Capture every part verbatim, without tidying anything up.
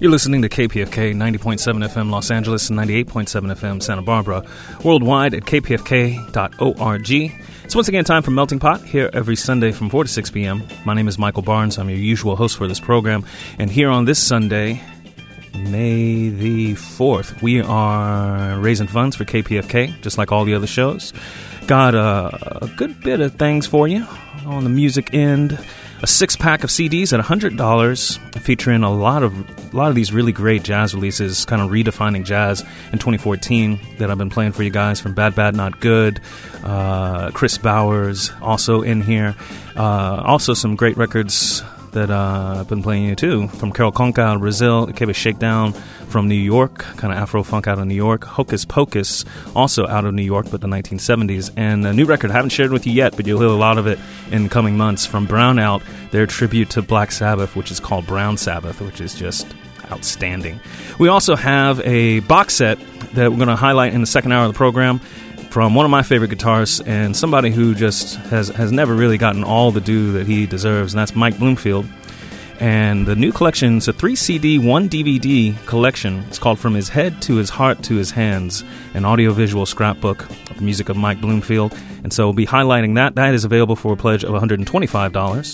You're listening to K P F K ninety point seven F M Los Angeles and ninety-eight point seven F M Santa Barbara. Worldwide at k p f k dot org. It's once again time for Melting Pot, here every Sunday from four to six p.m. My name is Michael Barnes. I'm your usual host for this program. And here on this Sunday, May the fourth, we are raising funds for K P F K, just like all the other shows. Got a, a good bit of things for you on the music end. A six-pack of C Ds at one hundred dollars, featuring a lot of a lot of these really great jazz releases, kind of redefining jazz in twenty fourteen that I've been playing for you guys, from Bad Bad Not Good, uh, Chris Bowers also in here. Uh, also some great records that uh, I've been playing you too, from Carol Conca out of Brazil, Ikebe Shakedown from New York, kind of Afro-funk out of New York, Hocus Pocus, also out of New York, but the nineteen seventies, and a new record I haven't shared with you yet, but you'll hear a lot of it in coming months, from Brownout, their tribute to Black Sabbath, which is called Brown Sabbath, which is just outstanding. We also have a box set that we're going to highlight in the second hour of the program, from one of my favorite guitarists and somebody who just has, has never really gotten all the due that he deserves, and that's Mike Bloomfield. And the new collection is a three C D, one D V D collection. It's called From His Head to His Heart to His Hands, an audiovisual scrapbook of the music of Mike Bloomfield. And so we'll be highlighting that. That is available for a pledge of one hundred twenty-five dollars.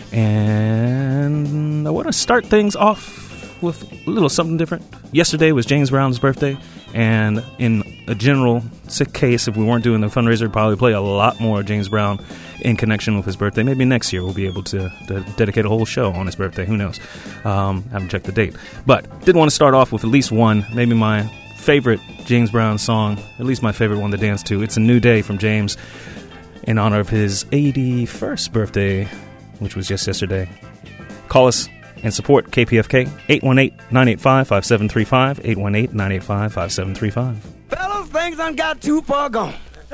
And I want to start things off with a little something different. Yesterday was James Brown's birthday, and in a general sick case, if we weren't doing the fundraiser, we'd probably play a lot more James Brown in connection with his birthday. Maybe next year we'll be able to, to dedicate a whole show on his birthday. Who knows? Um, haven't checked the date. But did want to start off with at least one, maybe my favorite James Brown song, at least my favorite one to dance to. It's A New Day from James in honor of his eighty-first birthday, which was just yesterday. Call us and support K P F K, eight one eight, nine eight five, five seven three five, eight one eight, nine eight five, five seven three five. Fellas, things done got too far gone.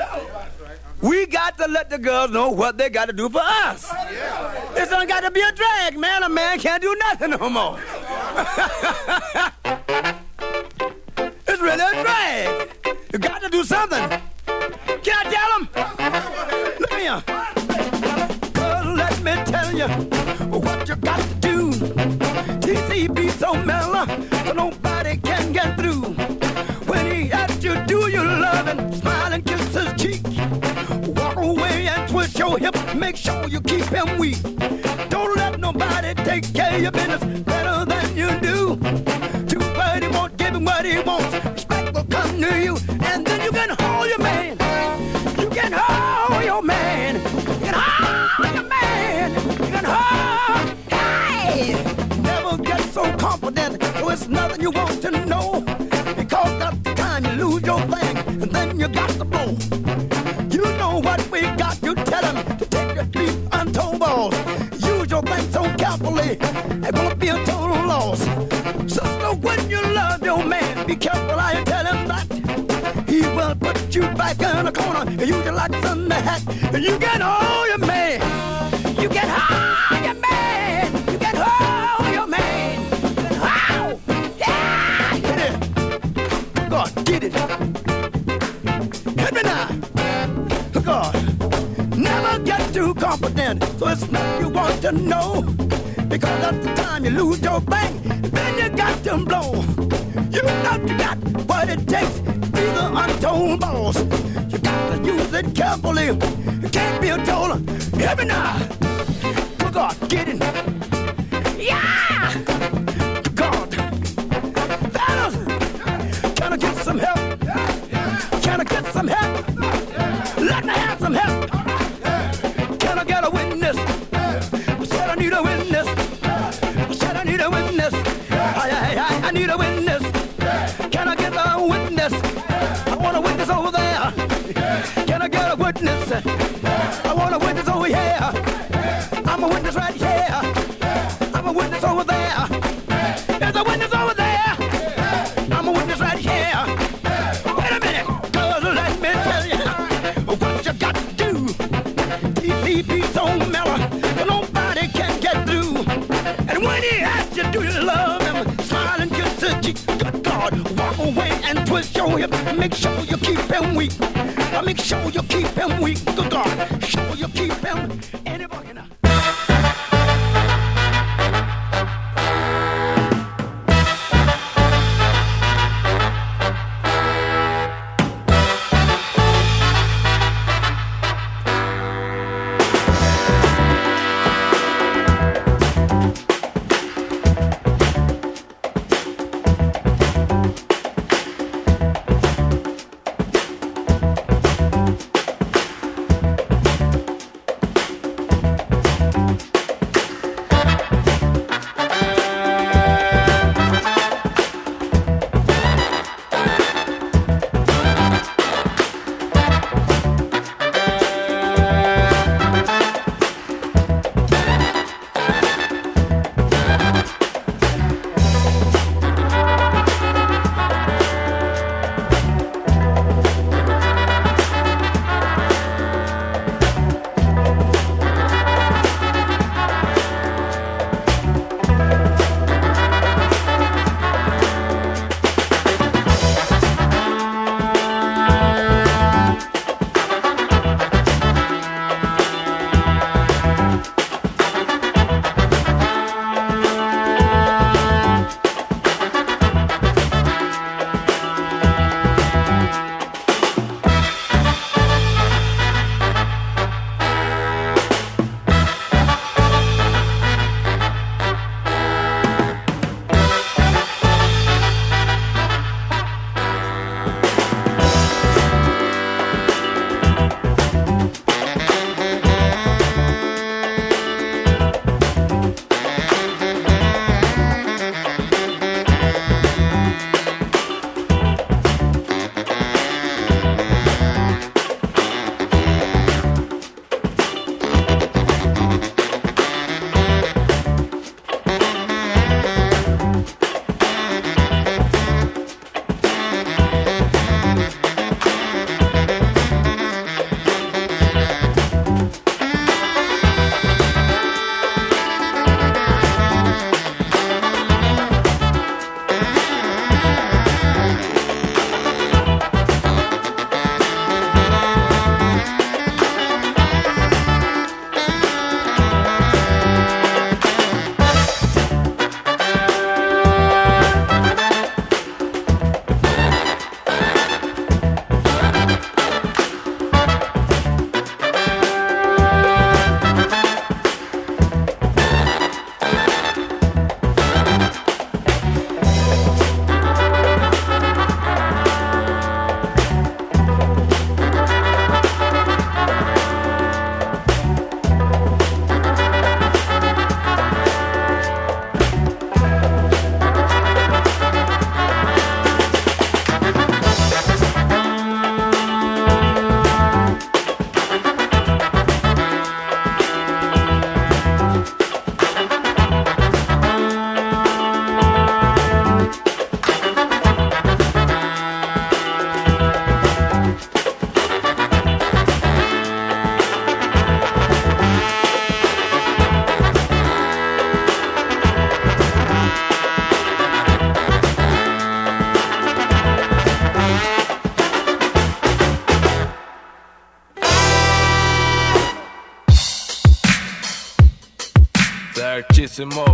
We got to let the girls know what they got to do for us. This done got to be a drag, man. A man can't do nothing no more. It's really a drag. You got to do something. Can I tell them? Look here. Girl, let me tell you what you got to do. T C be so mellow, so nobody can get through. When he asks you, do you love him? Smile and kiss his cheek. Walk away and twist your hip. Make sure you keep him weak. Don't let nobody take care of your business better than you do. Too bad he won't give him what he wants. Respect will come to you, and then you can hold your man. You can hold your man. You can hold your man. You can hold. Hey! Never get so confident, so it's nothing you want to know. Because that's the time you lose your thing, and then you got to blow. You know what we got, you tell him to take your deep untold balls. Use your thing so carefully, it won't be a total loss. So when you love your man, be careful how you tell him that. He will put you back in a corner, and use your like in the hat. And you can hold your man. You can hold your man. You can hold your man. You can hold. Yeah! Get it. God, get it. Hit me now. God, never get too confident, so it's nothing you want to know. Because at the time you lose your thing, then you got to blow. You know you got what it takes, be the untold boss. You got to use it carefully. You can't be a total. Hear me now. Good God, get it. Yeah! Good God. Fellas, can I get some help? Can I get some help? Let me have some help. Can I get a witness? I said I need a witness. I said I need a witness. I, I, I, I need a witness. Can I get a witness? I want a witness over there. Can I get a witness? I want a witness over here. I'm a witness right here. I'm a witness over there. There's a witness over there. I'm a witness right here. Wait a minute, cause let me tell you what you got to do. T C be so mellow, so nobody can get through. And when he asks you, do you love him? Smile and kiss his cheek. Good God, walk away and twist your hip. Make sure you keep him weak. Make sure you keep him weak. Good God, sure you keep him. Anybody now? certíssimo.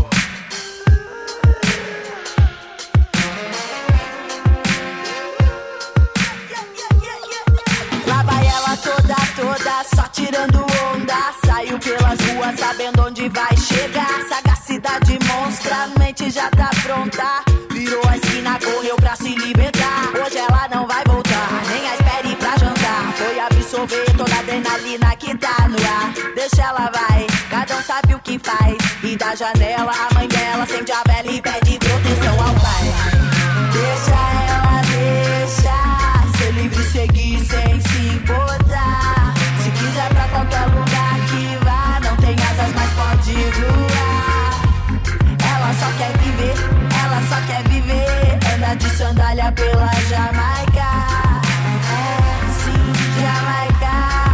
Lá vai ela toda, toda, só tirando onda. Saiu pelas ruas sabendo onde vai chegar. Sagacidade monstra, mente já tá pronta. Virou a esquina, correu pra se libertar. Hoje ela não vai voltar, nem a espere pra jantar. Foi absorver toda a adrenalina que tá no ar. Deixa ela vai, cada um sabe o que faz. E da janela a mãe dela acende a vela e pede proteção ao pai. Deixa ela, deixa ser livre, seguir sem se importar. Se quiser pra qualquer lugar que vá, não tem asas, mas pode voar. Ela só quer viver, ela só quer viver. Anda de sandália pela Jamaica. É, sim, Jamaica.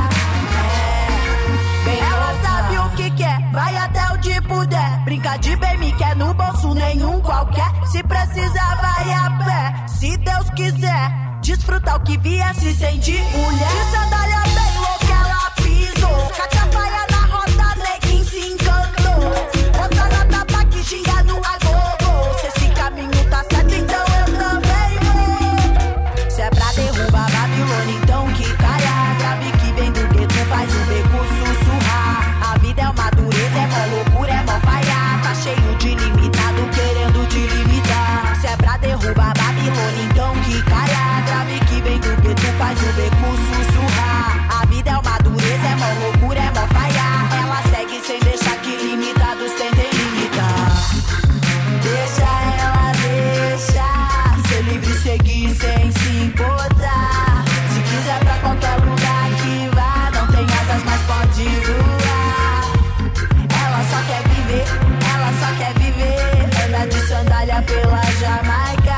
É, bem ela louca. Sabe o que quer, vai até onde puder. Brinca de bem, me quer no bolso nenhum qualquer. Se precisar, vai a pé. Se Deus quiser, desfrutar o que vier, se sentir mulher. De sandália bem louca, ela pisou. Cachafaia na roda, neguinho se encantou. Roça na tapa que xinga no agogo. Se esse caminho tá certo, então eu também vou. Se é pra derrubar Babilônia, então que caia. Grave que vem do gueto, faz o beco sussurrar. A vida é uma dureza, é mó loucura, é mó falha. Tá cheio de limitado, querendo te limitar. Se é pra derrubar Babilônia, então que caia. Grave que vem do gueto, faz o beco sussurrar. A vida é uma dureza, é mó loucura, é mó falha. Ela segue sem deixar que limitados tentem limitar. Deixa ela, deixa ser livre, seguir sem se importar. Se quiser pra qualquer lugar que vá, não tem asas, mas pode voar. Ela só quer viver, ela só quer viver. Anda de sandália pela Jamaica.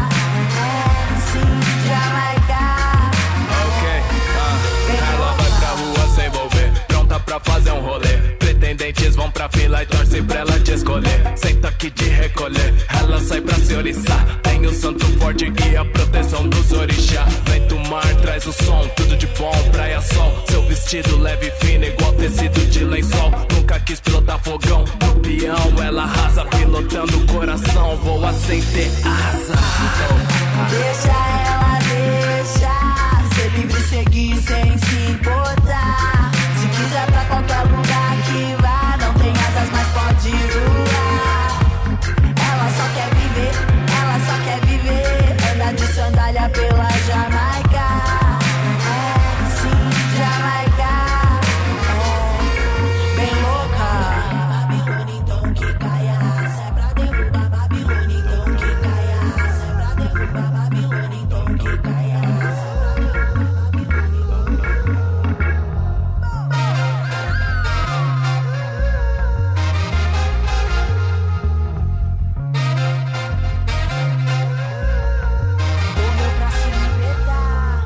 É, sim, Jamaica. Ok, ah, ela vai pra rua sem envolver, pronta pra fazer um rolê. Pretendentes vão pra fila e torce pra ela te escolher. Senta aqui de recolher, ela sai pra se oriçar. Tem o santo forte e a proteção dos orixá. Vento mar, traz o som, tudo de bom, praia sol. Seu vestido leve e fino, igual tecido de lençol. Nunca quis pilotar fogão, no peão ela arrasa. Pilotando o coração, voa sem ter asa. Deixa ela, deixa ser livre, seguir sem se importar. Se quiser pra qualquer lugar que vá, não tem asas, mas pode voar. Ela só quer viver, ela só quer viver. Anda de sandália pela Jamaica. É, sim, Jamaica. É, bem louca. Babilônia, então que caia. Se é pra derrubar Babilônia, então que caia. Se é pra derrubar Babilônia, então que caia. Se é pra derrubar Babilônia. Correu pra se libertar.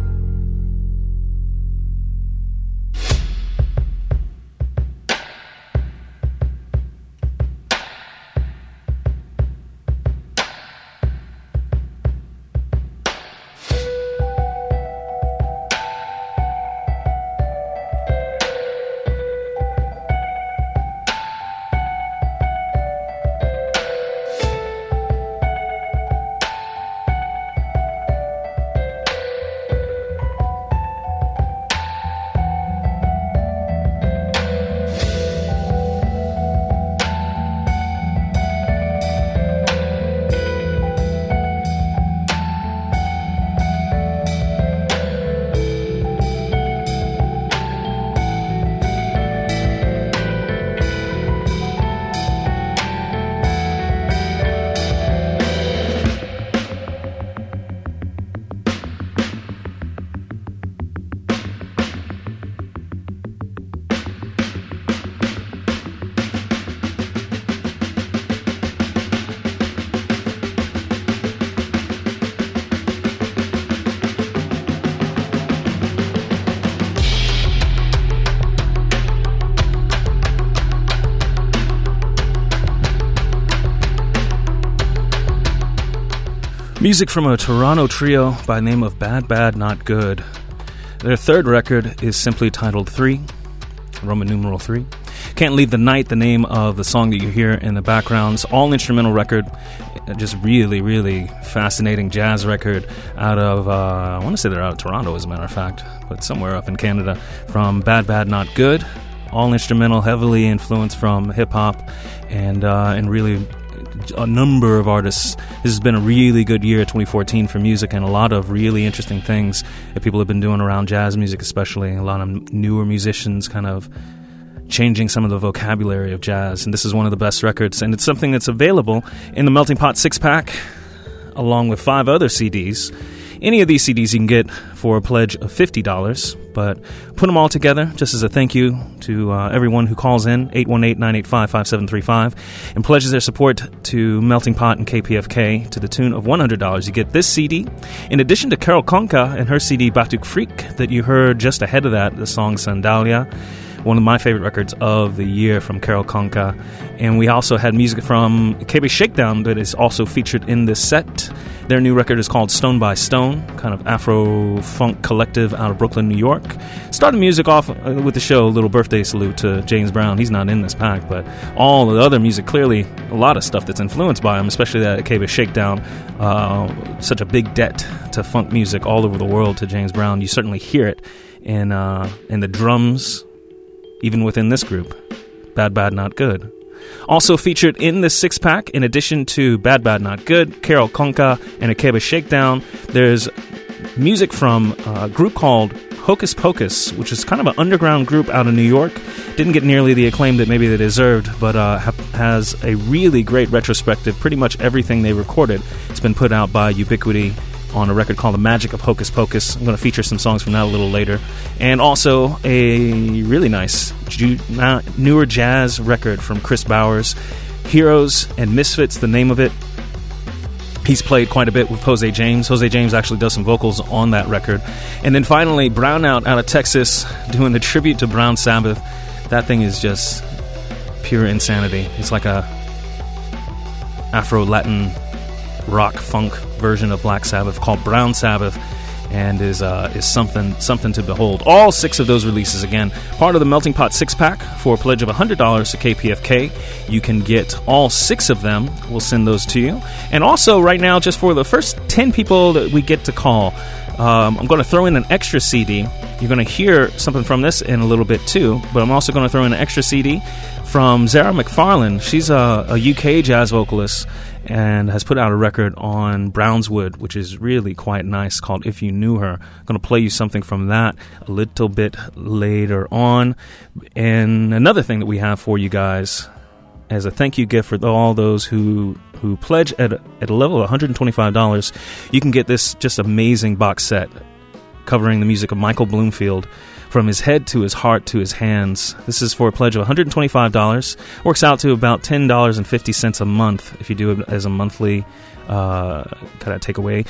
Music from a Toronto trio by the name of Bad Bad Not Good. Their third record is simply titled three, Roman numeral three. Can't Leave the Night, the name of the song that you hear in the background. It's all instrumental record. Just really, really fascinating jazz record out of, uh, I want to say they're out of Toronto, as a matter of fact, but somewhere up in Canada, from Bad Bad Not Good. All instrumental, heavily influenced from hip-hop, and uh, and really a number of artists. This has been a really good year, twenty fourteen, for music, and a lot of really interesting things that people have been doing around jazz music, especially. A lot of newer musicians kind of changing some of the vocabulary of jazz, and this is one of the best records, and it's something that's available in the Melting Pot six-pack, along with five other C Ds. Any of these C Ds you can get for a pledge of fifty dollars, but put them all together just as a thank you to uh, everyone who calls in, eight one eight, nine eight five, five seven three five, and pledges their support to Melting Pot and K P F K to the tune of one hundred dollars. You get this C D, in addition to Carol Conca and her C D Batuk Freak that you heard just ahead of that, the song Sandalia, one of my favorite records of the year from Carol Conca. And we also had music from K B Shakedown that is also featured in this set. Their new record is called Stone by Stone, kind of Afro-funk collective out of Brooklyn, New York. Started music off with the show, a little birthday salute to James Brown. He's not in this pack, but all the other music, clearly a lot of stuff that's influenced by him, especially that K B Shakedown. Uh, such a big debt to funk music all over the world to James Brown. You certainly hear it in, uh, in the drums, even within this group, Bad Bad Not Good. Also featured in this six-pack, in addition to Bad Bad Not Good, Carol Conca, and a K B Shakedown, there's music from a group called Hocus Pocus, which is kind of an underground group out of New York. Didn't get nearly the acclaim that maybe they deserved, but uh, ha- has a really great retrospective. Pretty much everything they recorded has been put out by Ubiquity on a record called The Magic of Hocus Pocus. I'm going to feature some songs from that a little later. And also a really nice ju- newer jazz record from Chris Bowers, Heroes and Misfits, the name of it. He's played quite a bit with Jose James. Jose James actually does some vocals on that record. And then finally, Brownout out of Texas, doing the tribute to Brown Sabbath. That thing is just pure insanity. It's like a Afro-Latin rock funk version of Black Sabbath called Brown Sabbath, and is uh, is something something to behold. All six of those releases, again, part of the Melting Pot six-pack for a pledge of one hundred dollars to K P F K. You can get all six of them. We'll send those to you. And also, right now, just for the first ten people that we get to call, um, I'm going to throw in an extra C D. You're going to hear something from this in a little bit, too, but I'm also going to throw in an extra C D from Zara McFarlane. She's a, a U K jazz vocalist and has put out a record on Brownswood, which is really quite nice, called If You Knew Her. I'm going to play you something from that a little bit later on. And another thing that we have for you guys as a thank you gift for all those who who pledge at a, at a level of one hundred twenty-five dollars, you can get this just amazing box set covering the music of Michael Bloomfield, from his head to his heart to his hands. This is for a pledge of one hundred twenty-five dollars. Works out to about ten dollars and fifty cents a month if you do it as a monthly uh, kind of takeaway.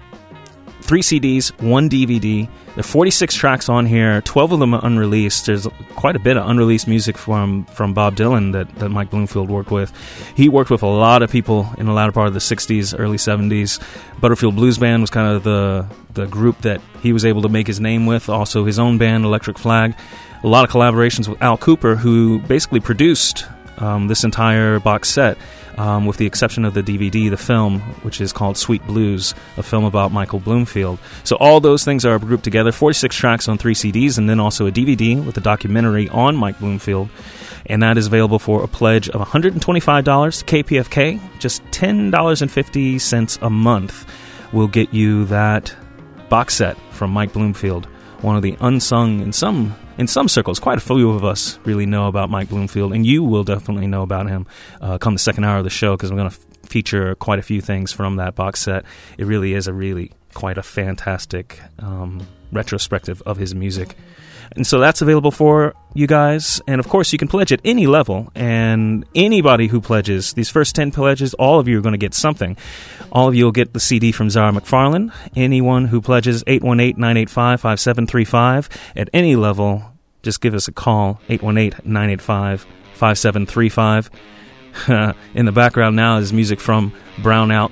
Three C Ds, one D V D. There are forty-six tracks on here. twelve of them are unreleased. There's quite a bit of unreleased music from, from Bob Dylan that, that Mike Bloomfield worked with. He worked with a lot of people in the latter part of the sixties, early seventies. Butterfield Blues Band was kind of the, the group that he was able to make his name with. Also his own band, Electric Flag. A lot of collaborations with Al Cooper, who basically produced um, this entire box set. Um, with the exception of the D V D, the film, which is called Sweet Blues, a film about Michael Bloomfield. So all those things are grouped together, forty-six tracks on three C Ds, and then also a D V D with a documentary on Mike Bloomfield. And that is available for a pledge of one hundred twenty-five dollars to K P F K. Just ten dollars and fifty cents a month will get you that box set from Mike Bloomfield, one of the unsung in some in some circles. Quite a few of us really know about Mike Bloomfield, and you will definitely know about him uh, come the second hour of the show, because I'm going to f- feature quite a few things from that box set. It really is a really quite a fantastic um, retrospective of his music. And so that's available for you guys. And of course, you can pledge at any level. And anybody who pledges, these first ten pledges, all of you are going to get something. All of you will get the C D from Zara McFarlane. Anyone who pledges, eight one eight, nine eight five, five seven three five. At any level, just give us a call, eight one eight, nine eight five, five seven three five. In the background now is music from Brownout,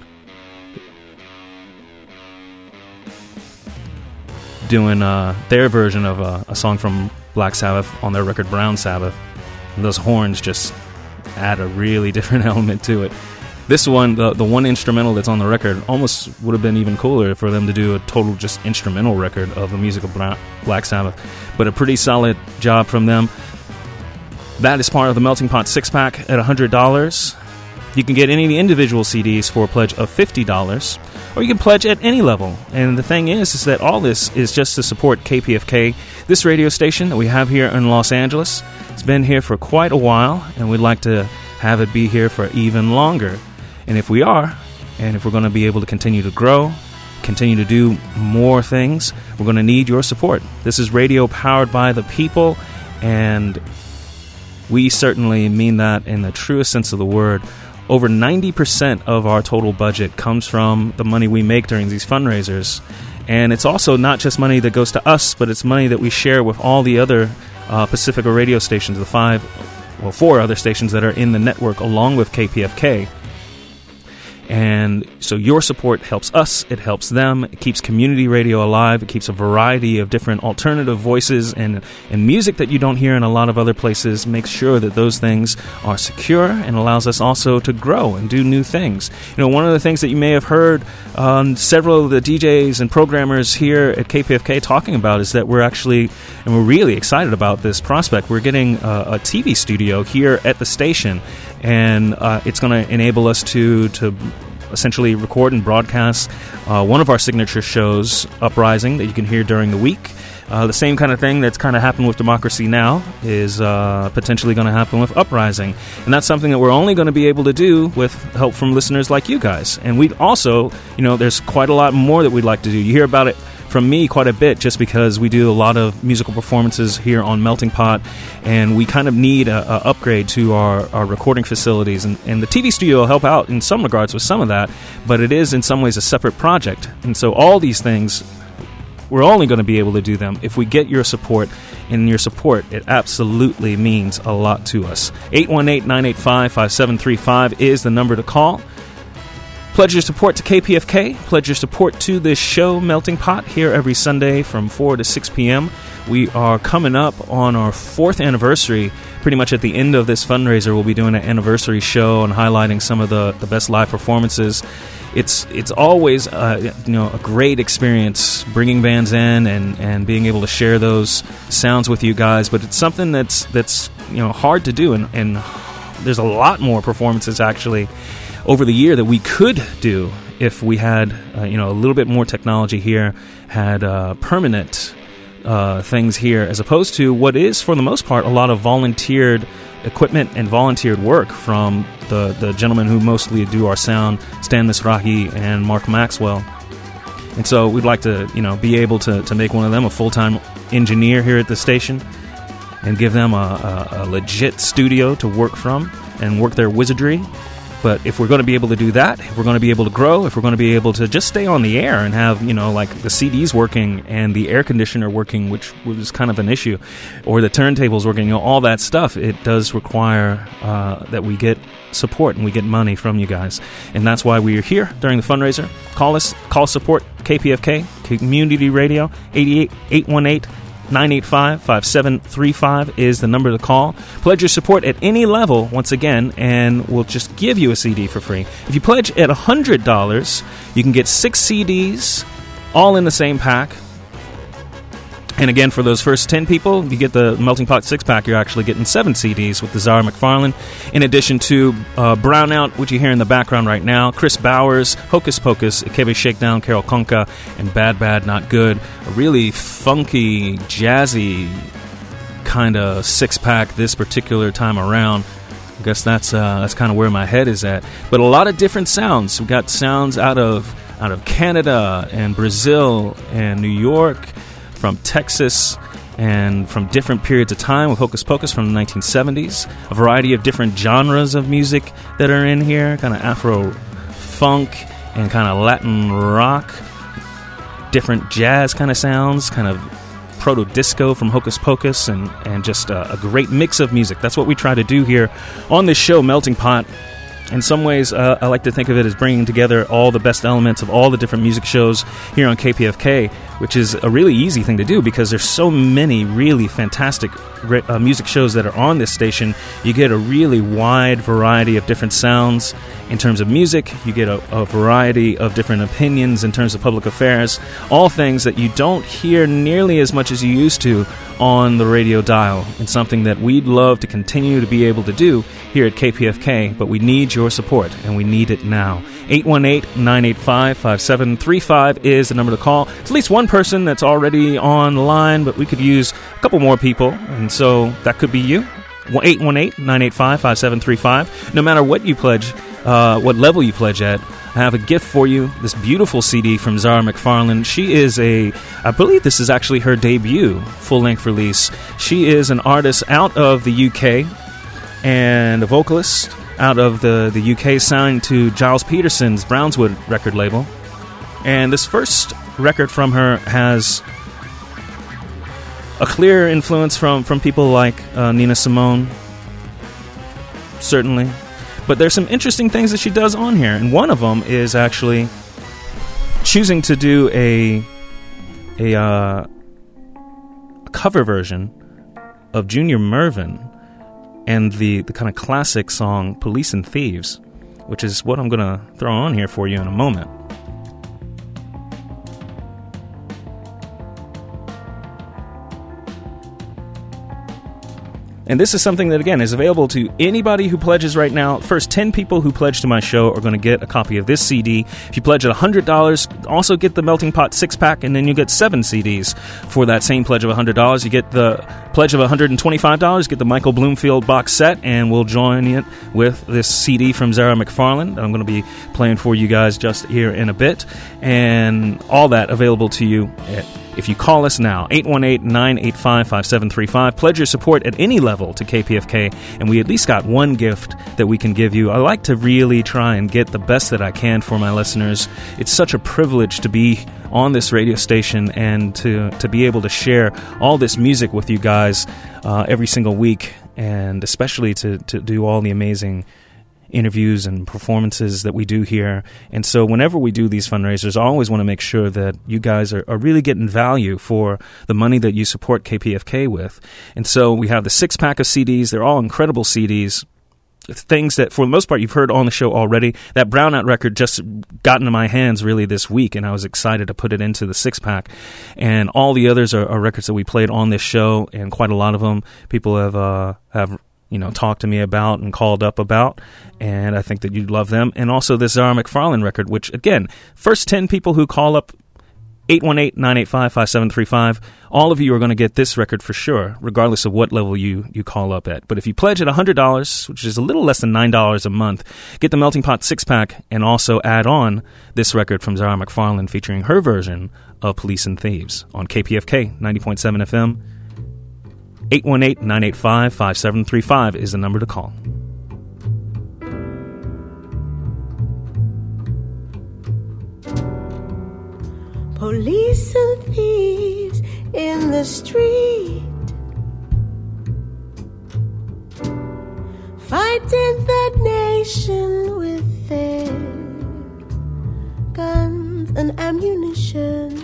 doing uh, their version of uh, a song from Black Sabbath on their record Brown Sabbath. And those horns just add a really different element to it. This one, the the one instrumental that's on the record, almost would have been even cooler for them to do a total just instrumental record of the music of Black Sabbath. But a pretty solid job from them. That is part of the Melting Pot six-pack at one hundred dollars. You can get any of the individual C Ds for a pledge of fifty dollars, or you can pledge at any level. And the thing is, is that all this is just to support K P F K, this radio station that we have here in Los Angeles. It's been here for quite a while, and we'd like to have it be here for even longer. And if we are, and if we're going to be able to continue to grow, continue to do more things, we're going to need your support. This is radio powered by the people, and we certainly mean that in the truest sense of the word. Over ninety percent of our total budget comes from the money we make during these fundraisers. And it's also not just money that goes to us, but it's money that we share with all the other uh, Pacifica radio stations, the five, well, four other stations that are in the network along with K P F K. And so your support helps us, it helps them, it keeps community radio alive, it keeps a variety of different alternative voices and, and music that you don't hear in a lot of other places, makes sure that those things are secure and allows us also to grow and do new things. You know, one of the things that you may have heard um, several of the D Js and programmers here at K P F K talking about is that we're actually, and we're really excited about this prospect, we're getting a, a T V studio here at the station, and uh, it's going to enable us to to essentially record and broadcast uh, one of our signature shows, Uprising, that you can hear during the week. Uh, the same kind of thing that's kind of happened with Democracy Now! Is uh, potentially going to happen with Uprising. And that's something that we're only going to be able to do with help from listeners like you guys. And we'd also, you know, there's quite a lot more that we'd like to do. You hear about it from me quite a bit just because we do a lot of musical performances here on Melting Pot, and we kind of need a, a upgrade to our, our recording facilities, and, and the T V studio will help out in some regards with some of that, but it is in some ways a separate project. And so all these things, we're only going to be able to do them if we get your support, and your support, it absolutely means a lot to us. eight one eight, nine eight five, five seven three five is the number to call. Pledge your support to K P F K. Pledge your support to this show, Melting Pot, here every Sunday from four to six p.m. We are coming up on our fourth anniversary. Pretty much at the end of this fundraiser, we'll be doing an anniversary show and highlighting some of the, the best live performances. It's it's always uh, you know a great experience bringing bands in and, and being able to share those sounds with you guys. But it's something that's that's you know hard to do, and, and there's a lot more performances actually over the year that we could do if we had, uh, you know, a little bit more technology here, had uh, permanent uh, things here, as opposed to what is, for the most part, a lot of volunteered equipment and volunteered work from the, the gentlemen who mostly do our sound, Stan Misrahi and Mark Maxwell. And so we'd like to, you know, be able to, to make one of them a full-time engineer here at the station and give them a, a, a legit studio to work from and work their wizardry. But if we're going to be able to do that, if we're going to be able to grow, if we're going to be able to just stay on the air and have, you know, like the C Ds working and the air conditioner working, which was kind of an issue, or the turntables working, you know, all that stuff, it does require uh, that we get support and we get money from you guys. And that's why we are here during the fundraiser. Call us, call support K P F K, Community Radio, eight eight one eight, nine eight five, five seven three five is the number to call. Pledge your support at any level, once again, and we'll just give you a C D for free. If you pledge at one hundred dollars, you can get six C Ds, all in the same pack. And again, for those first ten people, you get the Melting Pot six-pack, you're actually getting seven C Ds with the Zara McFarlane, in addition to uh, Brownout, which you hear in the background right now, Chris Bowers, Hocus Pocus, Ikebe Shakedown, Carol Conka, and Bad Bad Not Good. A really funky, jazzy kind of six-pack this particular time around. I guess that's uh, that's kind of where my head is at. But a lot of different sounds. We've got sounds out of out of Canada and Brazil and New York, from Texas, and from different periods of time with Hocus Pocus from the nineteen seventies. A variety of different genres of music that are in here, kind of Afro-funk and kind of Latin rock. Different jazz kind of sounds, kind of proto-disco from Hocus Pocus, and, and just a, a great mix of music. That's what we try to do here on this show, Melting Pot. In some ways, uh, I like to think of it as bringing together all the best elements of all the different music shows here on K P F K. which is a really easy thing to do because there's so many really fantastic uh, music shows that are on this station. You get a really wide variety of different sounds in terms of music. You get a, a variety of different opinions in terms of public affairs, all things that you don't hear nearly as much as you used to on the radio dial, and something that we'd love to continue to be able to do here at K P F K, but we need your support, and we need it now. eight one eight, nine eight five, five seven three five is the number to call. It's at least one person that's already on the line, but we could use a couple more people, and so that could be you. eight one eight, nine eight five, five seven three five. No matter what you pledge, uh, what level you pledge at, I have a gift for you, this beautiful C D from Zara McFarlane. She is a, I believe this is actually her debut full-length release. She is an artist out of the U K and a vocalist out of the, the U K, signed to Giles Peterson's Brownswood record label. And this first record from her has a clear influence from, from people like uh, Nina Simone, certainly. But there's some interesting things that she does on here, and one of them is actually choosing to do a a, uh, a cover version of Junior Murvin and the, the kind of classic song Police and Thieves, which is what I'm going to throw on here for you in a moment. And this is something that, again, is available to anybody who pledges right now. First ten people who pledge to my show are going to get a copy of this C D. If you pledge at one hundred dollars, also get the Melting Pot six-pack, and then you get seven C Ds for that same pledge of one hundred dollars. You get the pledge of one hundred twenty-five dollars, get the Michael Bloomfield box set, and we'll join it with this C D from Zara McFarlane that I'm going to be playing for you guys just here in a bit. And all that available to you at if you call us now, eight one eight, nine eight five, five seven three five, pledge your support at any level to K P F K, and we at least got one gift that we can give you. I like to really try and get the best that I can for my listeners. It's such a privilege to be on this radio station and to, to be able to share all this music with you guys uh, every single week, and especially to, to do all the amazing interviews and performances that we do here. And so whenever we do these fundraisers, I always want to make sure that you guys are, are really getting value for the money that you support K P F K with. And so we have the six-pack of C Ds. They're all incredible C Ds. Things that, for the most part, you've heard on the show already. That Brownout record just got into my hands really this week, and I was excited to put it into the six-pack. And all the others are, are records that we played on this show, and quite a lot of them people have uh, have you know, talked to me about and called up about, and I think that you'd love them. And also this Zara McFarlane record, which, again, first ten people who call up eight one eight, nine eight five, five seven three five, all of you are going to get this record for sure, regardless of what level you, you call up at. But if you pledge at one hundred dollars, which is a little less than nine dollars a month, get the Melting Pot six-pack and also add on this record from Zara McFarlane featuring her version of Police and Thieves on K P F K ninety point seven F M. eight one eight, nine eight five, five seven three five is the number to call. Police and thieves in the street, fighting the nation with their guns and ammunition.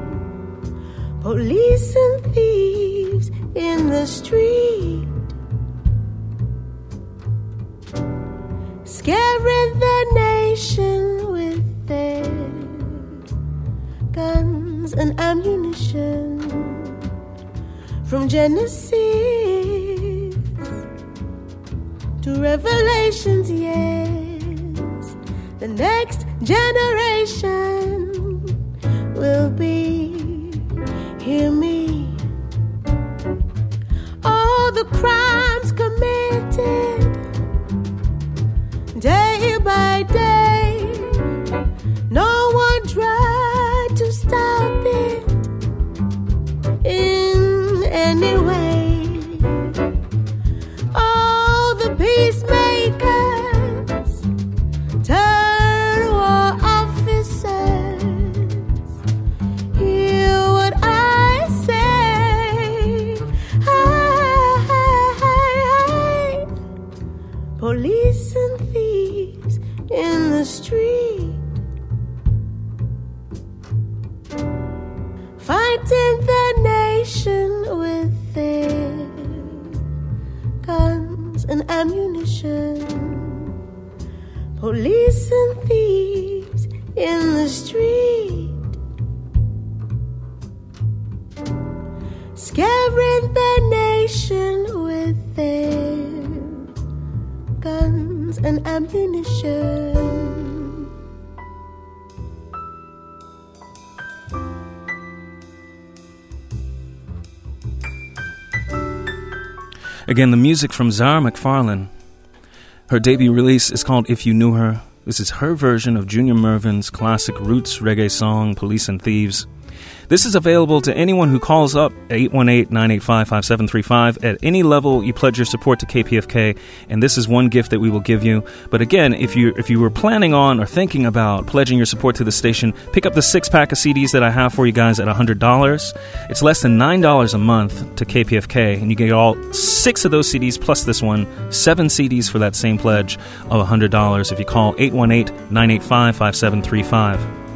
Police and thieves in the street, scaring the nation with their guns and ammunition. From Genesis to Revelations, yes, the next generation will be, hear me, all the crimes committed day by day, no one tried to stop it in any way. All the peacemakers turn war officers. Hear what I say. Hi, hi, hi, hi. Police and thieves in the street, police and thieves in the street, scaring the nation with their guns and ammunition. Again, the music from Zara McFarlane. Her debut release is called If You Knew Her. This is her version of Junior Murvin's classic roots reggae song, Police and Thieves. This is available to anyone who calls up at eight one eight, nine eight five, five seven three five. At any level, you pledge your support to K P F K, and this is one gift that we will give you. But again, if you if you were planning on or thinking about pledging your support to the station, pick up the six-pack of C Ds that I have for you guys at one hundred dollars. It's less than nine dollars a month to K P F K, and you get all six of those C Ds plus this one, seven C Ds for that same pledge of one hundred dollars if you call eight one eight, nine eight five, five seven three five.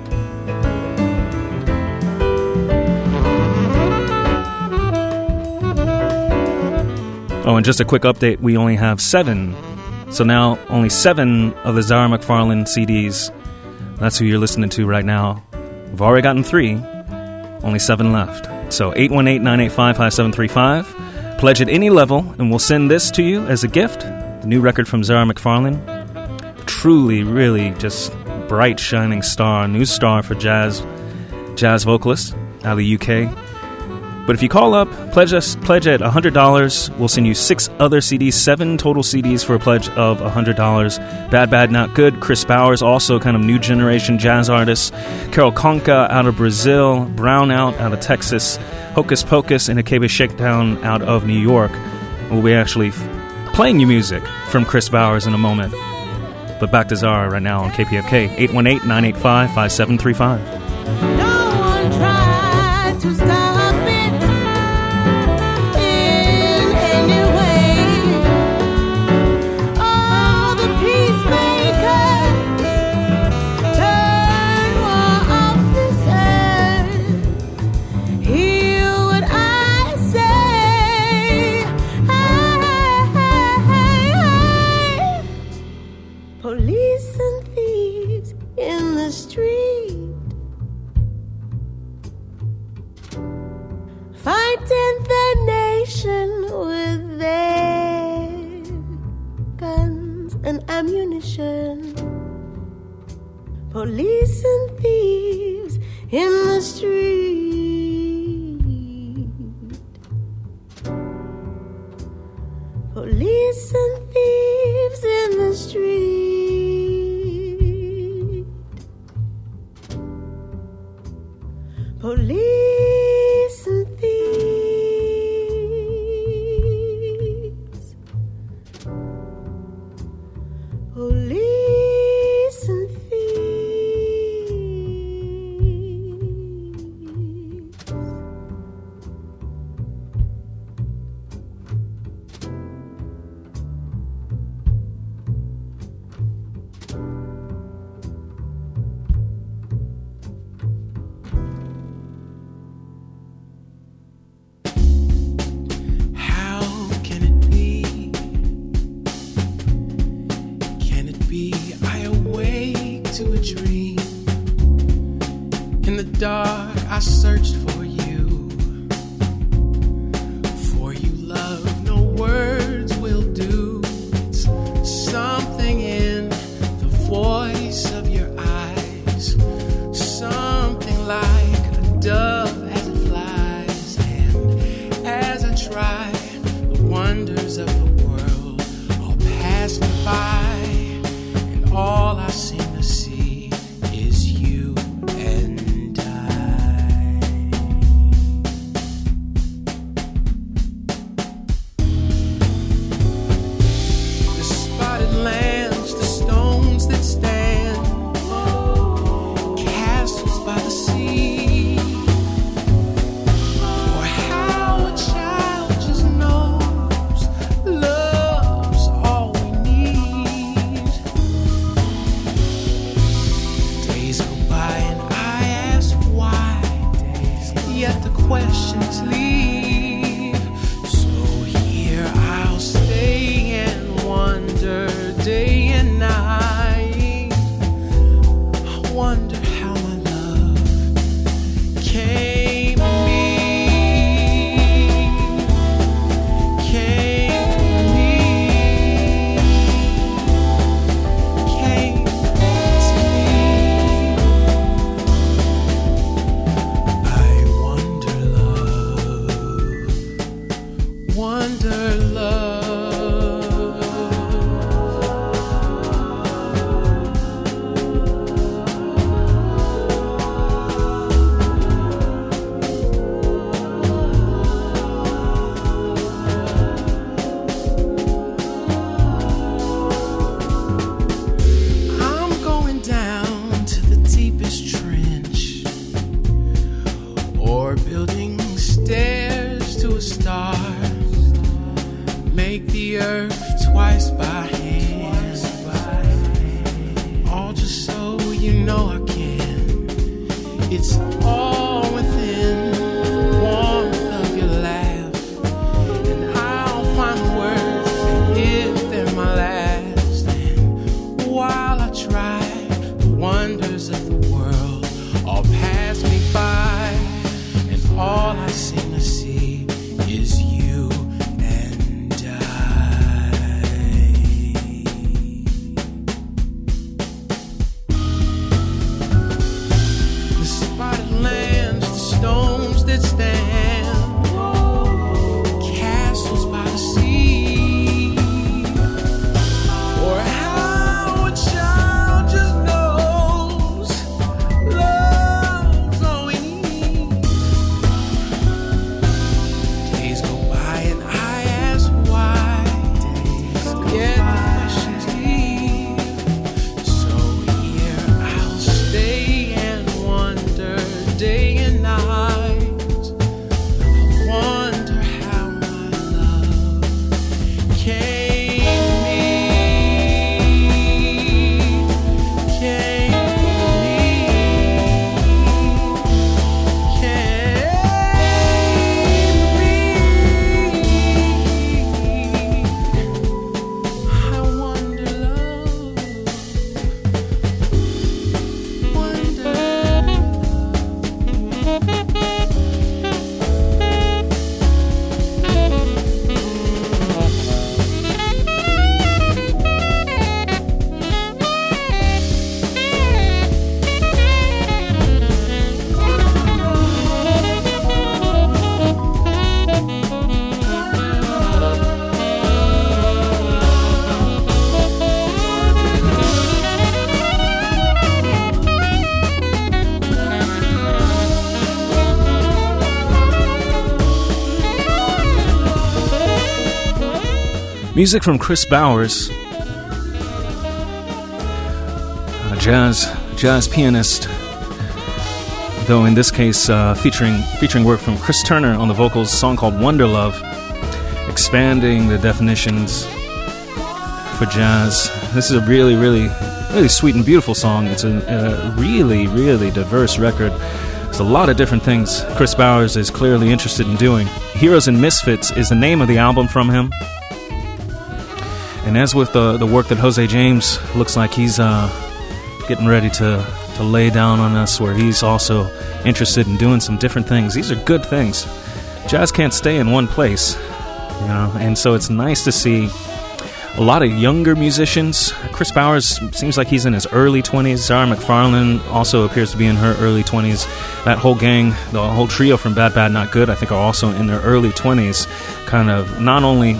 Oh, and just a quick update, we only have seven. So now only seven of the Zara McFarlane C Ds. That's who you're listening to right now. We've already gotten three. Only seven left. So eight one eight, nine eight five, five seven three five. Pledge at any level, and we'll send this to you as a gift. The new record from Zara McFarlane. Truly, really just bright, shining star. New star for jazz, jazz vocalist out of the U K. But if you call up, pledge us, pledge at one hundred dollars, we'll send you six other C Ds, seven total C Ds for a pledge of one hundred dollars. Bad, Bad, Not Good, Chris Bowers, also kind of new generation jazz artist. Carol Conca out of Brazil, Brownout out of Texas, Hocus Pocus and Akebe Shakedown out of New York. We'll be actually f- playing you music from Chris Bowers in a moment. But back to Zara right now on K P F K, eight one eight, nine eight five, five seven three five. No one tried to stop. Ammunition, police and thieves in the street, police and thieves in the street, police and thieves. Police and thieves. How can it be? I awake to a dream. In the dark I searched for you. For you love no words will do. It's something in the voice of your eyes, something like a dove as it flies. And as I try, the wonders of the world all pass me by. All I seem to see is you and I. The spotted lands, the stones that stand, castles by the sea, or how a child just knows love's all we need. Wonder love. I'm going down to the deepest trench, or building stairs to a star. Make the earth twice by hand, all just so you know I can. It's all within the warmth of your laugh, and I'll find the words if they're my last. And while I try, the wonders of the world all pass me by, and all I seem to see is you. Music from Chris Bowers, a jazz jazz pianist, though in this case uh, featuring featuring work from Chris Turner on the vocals, a song called Wonder Love, expanding the definitions for jazz. This is a really, really, really sweet and beautiful song. It's a, a really, really diverse record. There's a lot of different things Chris Bowers is clearly interested in doing. Heroes and Misfits is the name of the album from him. And as with the the work that Jose James looks like he's uh, getting ready to, to lay down on us, where he's also interested in doing some different things. These are good things. Jazz can't stay in one place, you know, and so it's nice to see a lot of younger musicians. Chris Bowers seems like he's in his early twenties. Zara McFarlane also appears to be in her early twenties. That whole gang, the whole trio from Bad Bad Not Good, I think are also in their early twenties, kind of not only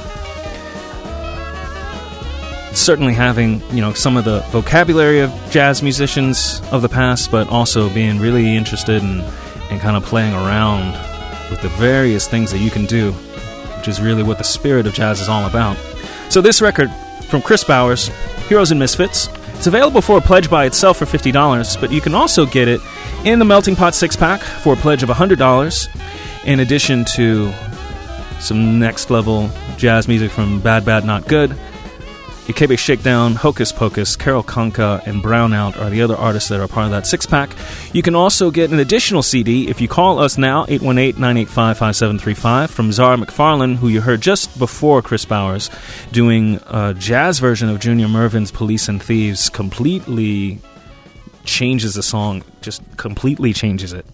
certainly having, you know, some of the vocabulary of jazz musicians of the past, but also being really interested in, in kind of playing around with the various things that you can do, which is really what the spirit of jazz is all about. So this record from Chris Bowers, Heroes and Misfits, it's available for a pledge by itself for fifty dollars, but you can also get it in the Melting Pot six-pack for a pledge of one hundred dollars, in addition to some next-level jazz music from Bad Bad Not Good. Ikebe Shakedown, Hocus Pocus, Carol Conka, and Brownout are the other artists that are part of that six-pack. You can also get an additional C D if you call us now, eight one eight, nine eight five, five seven three five, from Zara McFarlane, who you heard just before Chris Bowers, doing a jazz version of Junior Murvin's Police and Thieves. Completely changes the song, just completely changes it.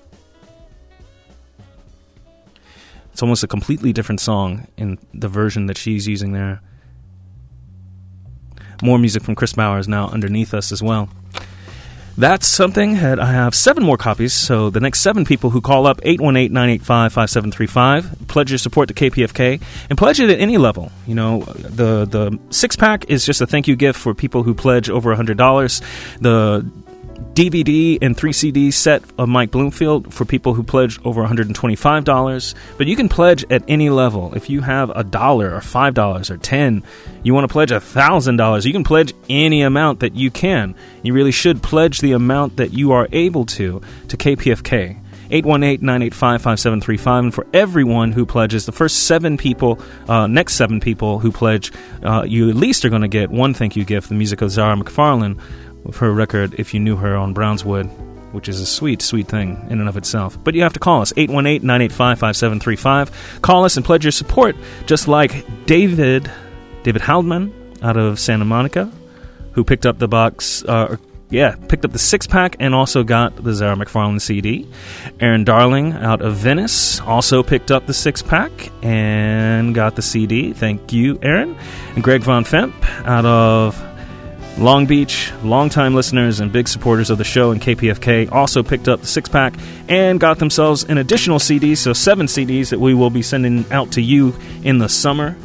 It's almost a completely different song in the version that she's using there. More music from Chris Bowers now underneath us as well. That's something that I have seven more copies, so the next seven people who call up, eight one eight, nine eight five, five seven three five, pledge your support to K P F K, and pledge it at any level. You know, the, the six-pack is just a thank you gift for people who pledge over one hundred dollars. The D V D and three C D set of Mike Bloomfield for people who pledge over one hundred twenty-five dollars. But you can pledge at any level. If you have a dollar or five dollars or ten, you want to pledge one thousand dollars, you can pledge any amount that you can. You really should pledge the amount that you are able to to K P F K. eight one eight, nine eight five, five seven three five. And for everyone who pledges, the first seven people, uh, next seven people who pledge, uh, you at least are going to get one thank you gift, the music of Zara McFarlane, with her record, If You Knew Her, on Brownswood, which is a sweet, sweet thing in and of itself. But you have to call us, eight one eight, nine eight five, five seven three five. Call us and pledge your support, just like David, David Haldman out of Santa Monica, who picked up the box, uh, yeah, picked up the six-pack and also got the Zara McFarlane C D. Aaron Darling out of Venice also picked up the six-pack and got the C D. Thank you, Aaron. And Greg Von Femp out of Long Beach, longtime listeners and big supporters of the show and K P F K, also picked up the six-pack and got themselves an additional C D, so seven C Ds that we will be sending out to you in the summer.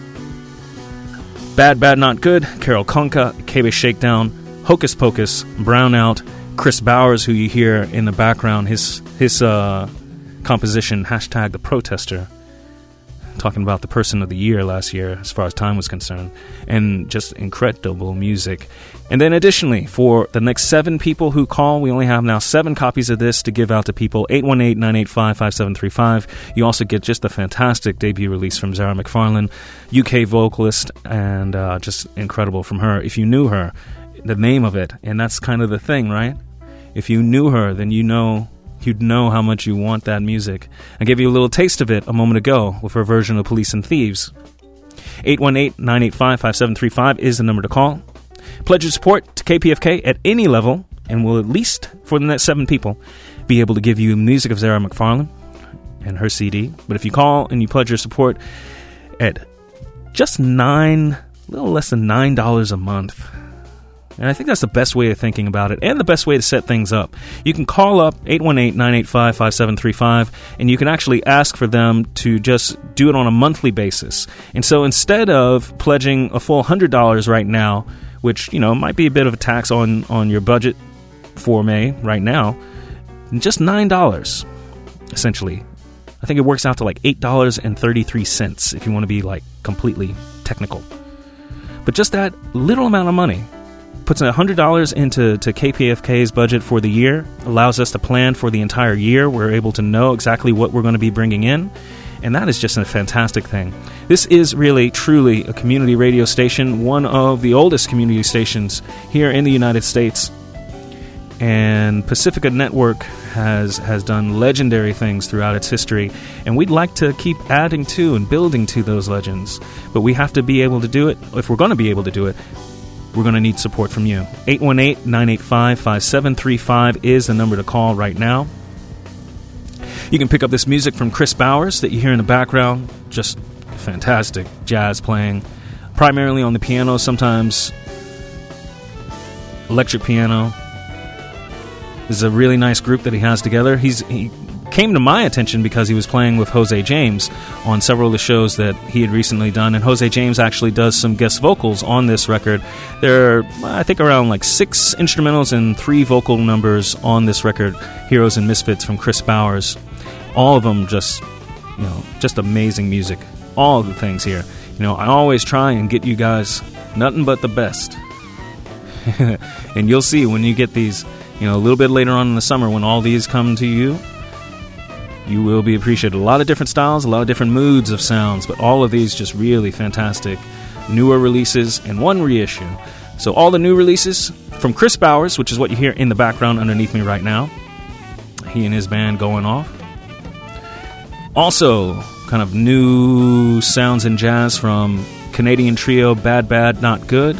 Bad, Bad, Not Good, Carol Conka, K B Shakedown, Hocus Pocus, Brownout, Chris Bowers, who you hear in the background, his his uh, composition, hashtag The Protester, talking about the person of the year last year as far as time was concerned, and just incredible music. And then additionally, for the next seven people who call, we only have now seven copies of this to give out to people, eight one eight, nine eight five, five seven three five. You also get just a fantastic debut release from Zara McFarlane, U K vocalist, and uh, just incredible from her. If You Knew Her, the name of it, and that's kind of the thing, right? If you knew her, then you know you'd know how much you want that music. I gave you a little taste of it a moment ago with her version of Police and Thieves. eight one eight, nine eight five, five seven three five is the number to call. Pledge your support to K P F K at any level, and we'll at least, for the next seven people, be able to give you music of Zara McFarlane and her C D. But if you call and you pledge your support at just nine, a little less than nine dollars a month, and I think that's the best way of thinking about it and the best way to set things up. You can call up eight one eight, nine eight five, five seven three five, and you can actually ask for them to just do it on a monthly basis. And so instead of pledging a full one hundred dollars right now, which, you know, might be a bit of a tax on, on your budget for May right now, just nine dollars, essentially. I think it works out to like eight dollars and thirty-three cents if you want to be like completely technical. But just that little amount of money puts one hundred dollars into to K P F K's budget for the year, allows us to plan for the entire year. We're able to know exactly what we're going to be bringing in, and that is just a fantastic thing. This is really, truly a community radio station, one of the oldest community stations here in the United States, and Pacifica Network has, has done legendary things throughout its history, and we'd like to keep adding to and building to those legends, but we have to be able to do it. If we're going to be able to do it, we're going to need support from you. eight one eight, nine eight five, five seven three five is the number to call right now. You can pick up this music from Chris Bowers that you hear in the background. Just fantastic jazz playing, primarily on the piano, sometimes electric piano. This is a really nice group that he has together. He's he came to my attention because he was playing with Jose James on several of the shows that he had recently done, and Jose James actually does some guest vocals on this record. There are, I think, around like six instrumentals and three vocal numbers on this record, Heroes and Misfits from Chris Bowers. All of them just, you know, just amazing music. All of the things here. You know, I always try and get you guys nothing but the best. And you'll see when you get these, you know, a little bit later on in the summer when all these come to you, you will be appreciated. A lot of different styles, a lot of different moods of sounds, but all of these just really fantastic newer releases and one reissue. So all the new releases from Chris Bowers, which is what you hear in the background underneath me right now. He and his band going off. Also, kind of new sounds in jazz from Canadian trio Bad Bad Not Good.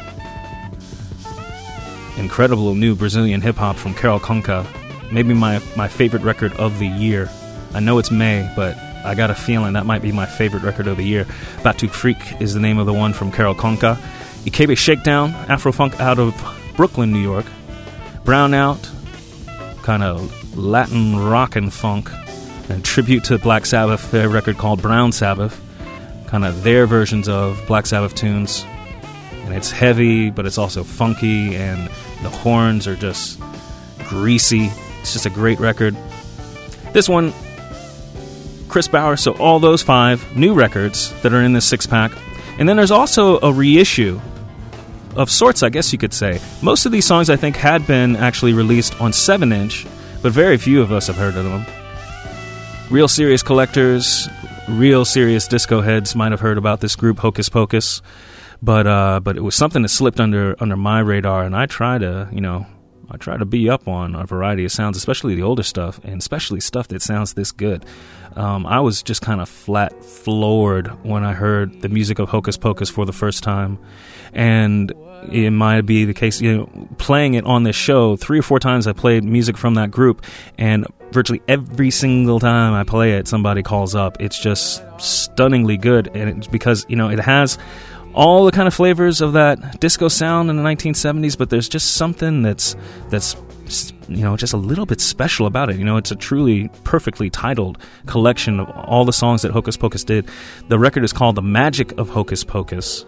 Incredible new Brazilian hip-hop from Carol Conka. Maybe my, my favorite record of the year. I know it's May, but I got a feeling that might be my favorite record of the year. Batu Freak is the name of the one from Carol Conka. Ikebe Shakedown, Afro-Funk out of Brooklyn, New York. Brown Out, kind of Latin rock and funk, and tribute to Black Sabbath, their record called Brown Sabbath, kind of their versions of Black Sabbath tunes. And it's heavy, but it's also funky, and the horns are just greasy. It's just a great record. This one, Chris Bauer, so all those five new records that are in this six-pack. And then there's also a reissue of sorts, I guess you could say. Most of these songs, I think, had been actually released on seven inch, but very few of us have heard of them. Real serious collectors, real serious disco heads might have heard about this group, Hocus Pocus, but uh, but it was something that slipped under under my radar, and I try to, you know, I try to be up on a variety of sounds, especially the older stuff, and especially stuff that sounds this good. Um, I was just kind of flat floored when I heard the music of Hocus Pocus for the first time. And it might be the case, you know, playing it on this show, three or four times I played music from that group, and virtually every single time I play it, somebody calls up. It's just stunningly good, and it's because, you know, it has all the kind of flavors of that disco sound in the nineteen seventies, but there's just something that's that's you know, just a little bit special about it. You know, it's a truly perfectly titled collection of all the songs that Hocus Pocus did. The record is called The Magic of Hocus Pocus.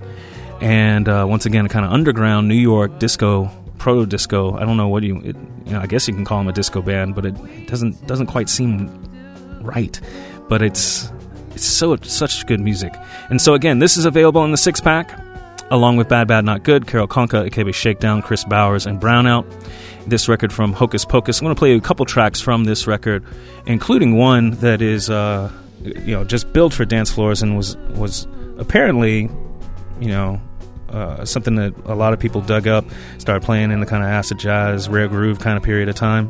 And uh, once again, a kind of underground New York disco, proto-disco. I don't know what you, it, you know, I guess you can call them a disco band, but it doesn't doesn't quite seem right. But it's it's so such good music. And so again, this is available in the six-pack, along with Bad Bad Not Good, Carol Conka, A K B Shakedown, Chris Bowers, and Brown Out. This record from Hocus Pocus. I'm going to play a couple tracks from this record, including one that is, uh, you know, just built for dance floors and was was apparently, you know, uh, something that a lot of people dug up, started playing in the kind of acid jazz, rare groove kind of period of time.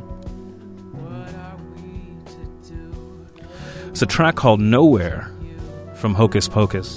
It's a track called Nowhere from Hocus Pocus.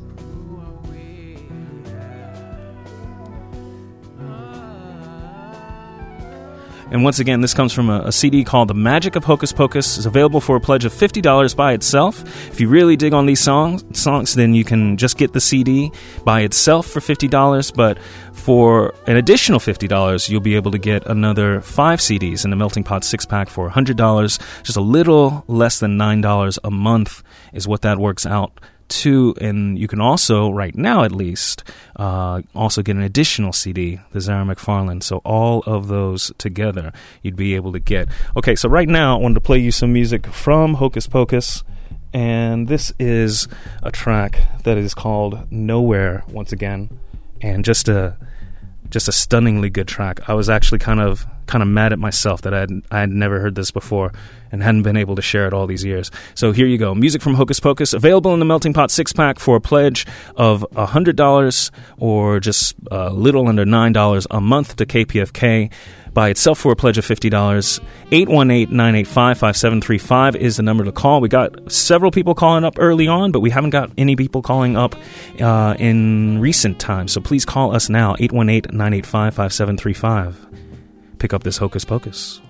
And once again, this comes from a, a C D called The Magic of Hocus Pocus. It's available for a pledge of fifty dollars by itself. If you really dig on these songs, songs, then you can just get the C D by itself for fifty dollars. But for an additional fifty dollars, you'll be able to get another five C Ds in the Melting Pot six-pack for one hundred dollars. Just a little less than nine dollars a month is what that works out to. And you can also, right now at least, uh, also get an additional C D, the Zara McFarlane. So all of those together you'd be able to get. Okay, so right now I wanted to play you some music from Hocus Pocus, and this is a track that is called Nowhere, once again, and just a just a stunningly good track. I was actually kind of kind of mad at myself that I had, I had never heard this before and hadn't been able to share it all these years. So here you go. Music from Hocus Pocus, available in the Melting Pot six-pack for a pledge of one hundred dollars or just a little under nine dollars a month to K P F K. By itself for a pledge of fifty dollars. eight one eight, nine eight five, five seven three five is the number to call. We got several people calling up early on, but we haven't got any people calling up uh, in recent times. So please call us now, eight one eight, nine eight five, five seven three five. Pick up this Hocus Pocus.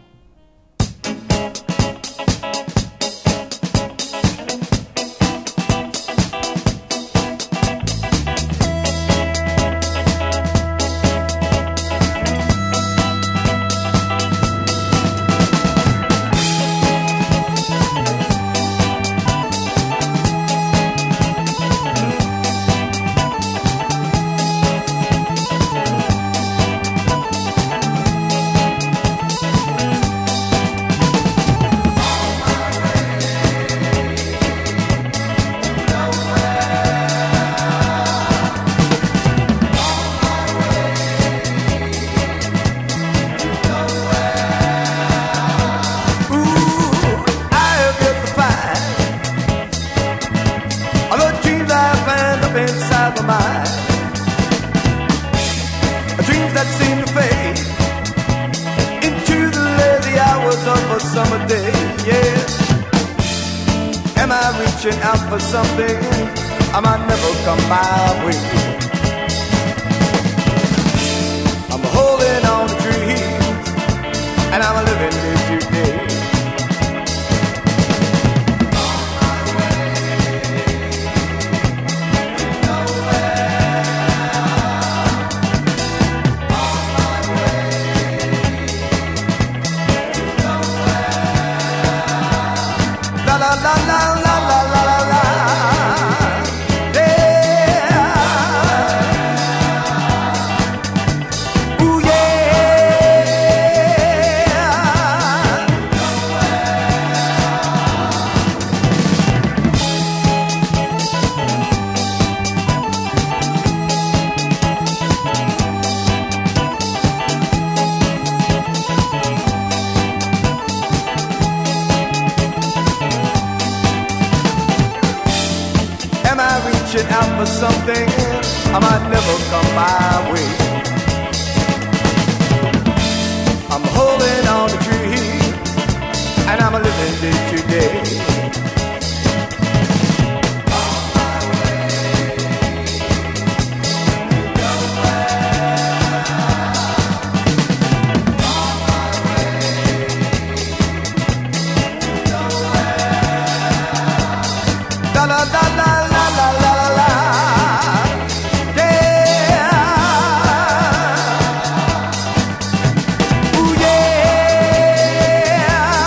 Out for something I might never come my way. I'm holding on to dreams and I'm living day to day. On my way, on my way. Am I reaching out for something I might never come my way? I'm holding on the tree, and I'm a living day to day. La la la la la la la la, yeah. Ooh yeah.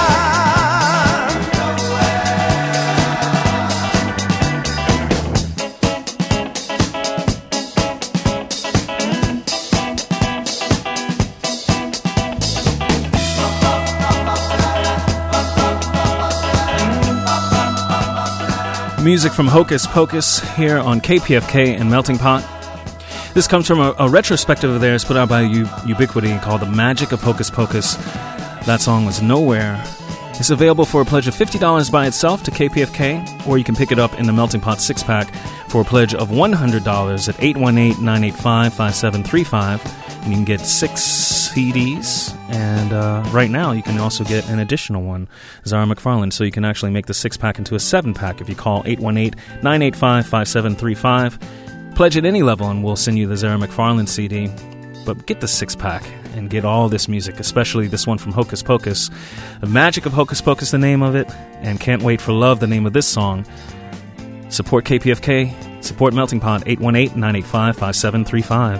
Music from Hocus Pocus here on K P F K and Melting Pot. This comes from a, a retrospective of theirs put out by U- Ubiquity called The Magic of Hocus Pocus. That song was Nowhere. It's available for a pledge of fifty dollars by itself to K P F K, or you can pick it up in the Melting Pot six-pack for a pledge of one hundred dollars at eight one eight, nine eight five, five seven three five. And you can get six C Ds, and uh, right now you can also get an additional one, Zara McFarlane, so you can actually make the six-pack into a seven-pack if you call eight one eight, nine eight five, five seven three five. Pledge at any level and we'll send you the Zara McFarlane C D. But get the six-pack and get all this music, especially this one from Hocus Pocus. The Magic of Hocus Pocus, the name of it, and Can't Wait for Love, the name of this song. Support K P F K, support Melting Pot, eight one eight, nine eight five, five seven three five.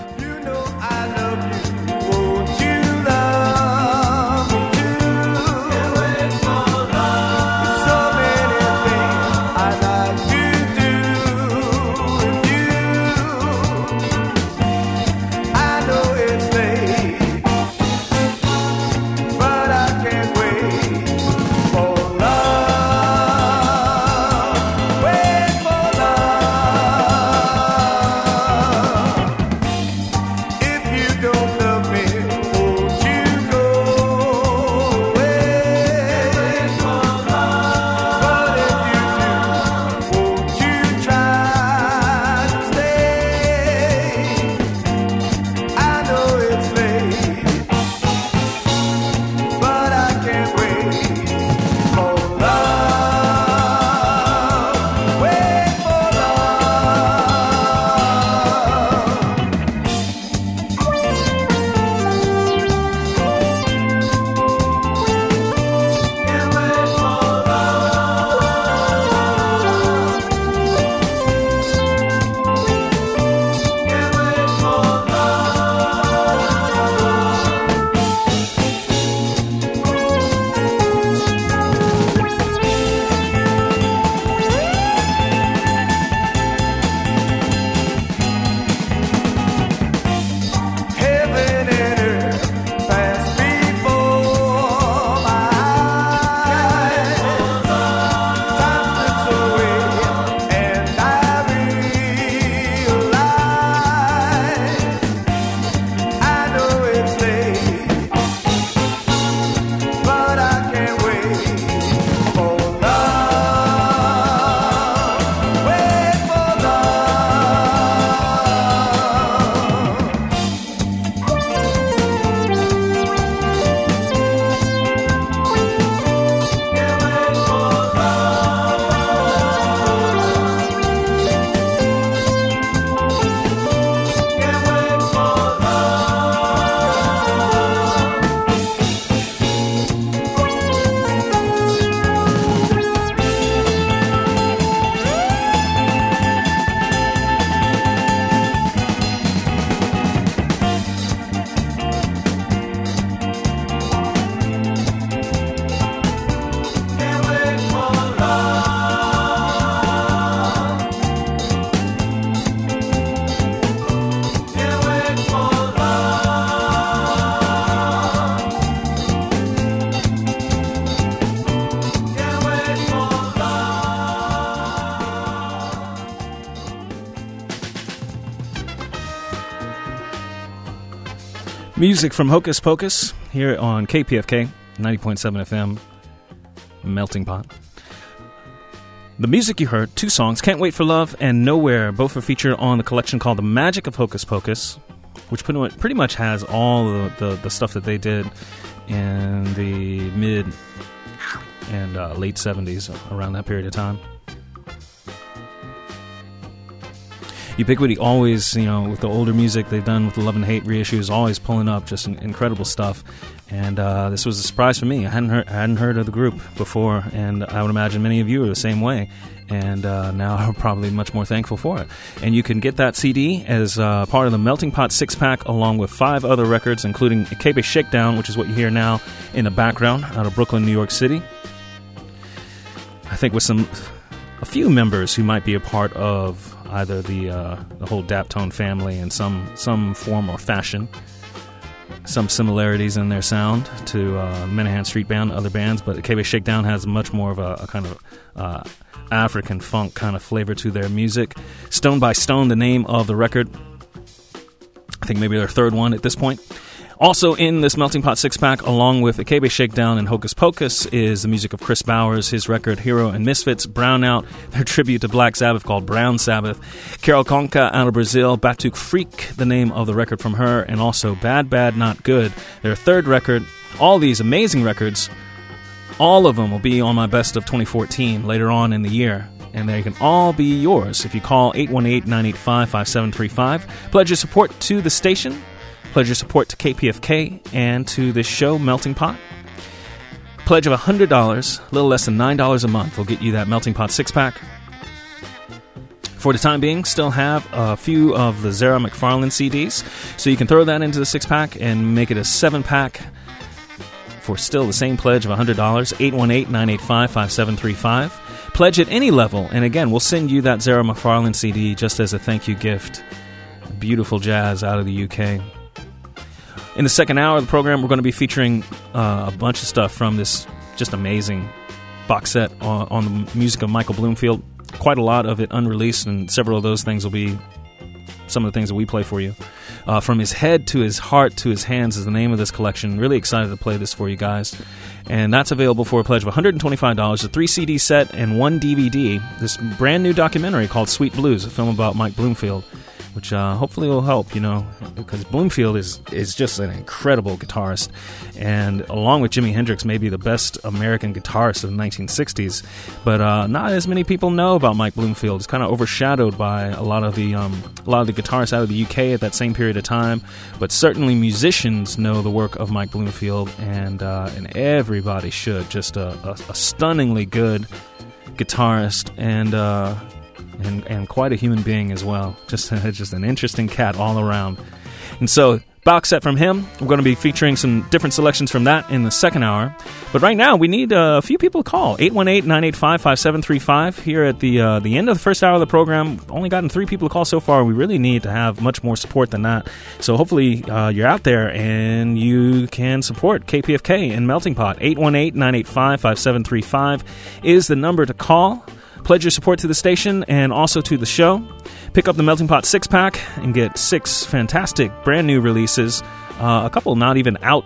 Music from Hocus Pocus here on K P F K, ninety point seven F M, Melting Pot. The music you heard, two songs, Can't Wait for Love and Nowhere, both are featured on the collection called The Magic of Hocus Pocus, which pretty much has all the, the, the stuff that they did in the mid and uh, late seventies, around that period of time. Ubiquity always, you know, with the older music they've done with the Love and Hate reissues, always pulling up just incredible stuff. And uh, this was a surprise for me. I hadn't heard, I hadn't heard of the group before, and I would imagine many of you are the same way. And uh, now I'm probably much more thankful for it. And you can get that C D as uh, part of the Melting Pot six-pack, along with five other records, including Ikebe Shakedown, which is what you hear now in the background, out of Brooklyn, New York City. I think with some a few members who might be a part of either the uh, the whole Daptone family in some some form or fashion. Some similarities in their sound to uh, Menahan Street Band, other bands, but Ikebe Shakedown has much more of a, a kind of uh, African funk kind of flavor to their music. Stone by Stone, the name of the record. I think maybe their third one at this point. Also in this Melting Pot six-pack, along with Ikebe Shakedown and Hocus Pocus, is the music of Chris Bowers, his record Hero and Misfits, Brownout, their tribute to Black Sabbath called Brown Sabbath, Carol Conca out of Brazil, Batuque Freak, the name of the record from her, and also Bad Bad Not Good, their third record. All these amazing records, all of them will be on my Best of twenty fourteen later on in the year. And they can all be yours if you call eight one eight, nine eight five, five seven three five. Pledge your support to the station. Pledge your support to K P F K and to this show, Melting Pot. Pledge of one hundred dollars, a little less than nine dollars a month, will get you that Melting Pot six-pack. For the time being, still have a few of the Zara McFarlane C Ds, so you can throw that into the six-pack and make it a seven-pack for still the same pledge of one hundred dollars, eight one eight, nine eight five, five seven three five. Pledge at any level, and again, we'll send you that Zara McFarlane C D just as a thank you gift. Beautiful jazz out of the U K. In the second hour of the program, we're going to be featuring uh, a bunch of stuff from this just amazing box set on, on the music of Michael Bloomfield. Quite a lot of it unreleased, and several of those things will be some of the things that we play for you. Uh, From His Head to His Heart to His Hands is the name of this collection. Really excited to play this for you guys. And that's available for a pledge of one hundred twenty-five dollars, a three C D set, and one D V D. This brand new documentary called Sweet Blues, a film about Mike Bloomfield, which uh, hopefully will help, you know, because Bloomfield is, is just an incredible guitarist, and along with Jimi Hendrix, maybe the best American guitarist of the nineteen sixties, but uh, not as many people know about Mike Bloomfield. It's kind of overshadowed by a lot of the um, a lot of the guitarists out of the U K at that same period of time, but certainly musicians know the work of Mike Bloomfield, and uh, and everybody should. Just a, a, a stunningly good guitarist, and uh And, and quite a human being as well. Just, just an interesting cat all around. And so, box set from him. We're going to be featuring some different selections from that in the second hour. But right now, we need a few people to call. eight one eight, nine eight five, five seven three five. Here at the uh, the end of the first hour of the program, only gotten three people to call so far. We really need to have much more support than that. So hopefully uh, you're out there and you can support K P F K and Melting Pot. eight one eight, nine eight five, five seven three five is the number to call. Pledge your support to the station and also to the show. Pick up the Melting Pot six-pack and get six fantastic brand new releases. Uh, a couple not even out